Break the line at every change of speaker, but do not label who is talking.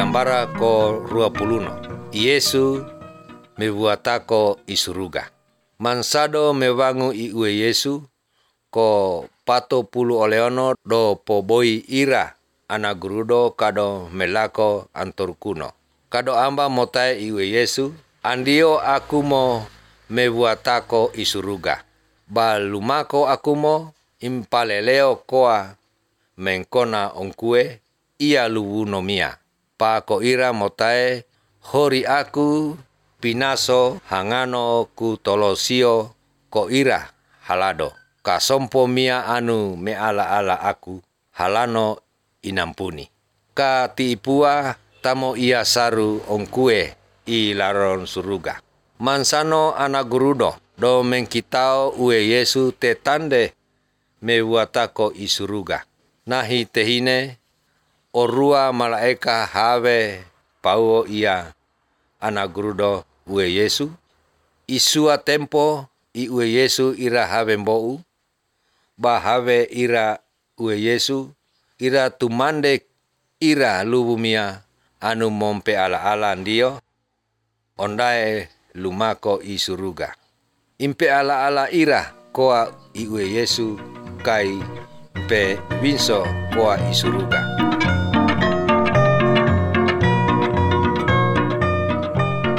ambara ko 20. Yesu mebuatako isuruga. Mansado mewangu iue Yesu ko pato pulu oleono do poboi ira ana gurudo kado melako antor kuno. Kado amba motai iue Yesu andio akumo mebuatako isuruga. Balumako akumo impaleleo koa mengkona ongkue ia luwunomia. Pako ira motae hori aku pinaso hangano ku tolosio ko ira halado. Kasompo mia anu me ala aku halano inampuni. Ka tiipua tamo ia saru ongkue i laron suruga. Mansano ana gurudo do mengkitao ue Yesu te tande me buatako isuruga. Nahi tehine orua malaeka have pauo ia ana gurudo ue Yesu. Isua tempo i ue Yesu ira have mbou. Ba have ira ue Yesu ira tumande ira lubumia anu mompe ala ndio ondae lumako isuruga. Impe ala ira koa i ue Yesu kai pe winso koa isuruga.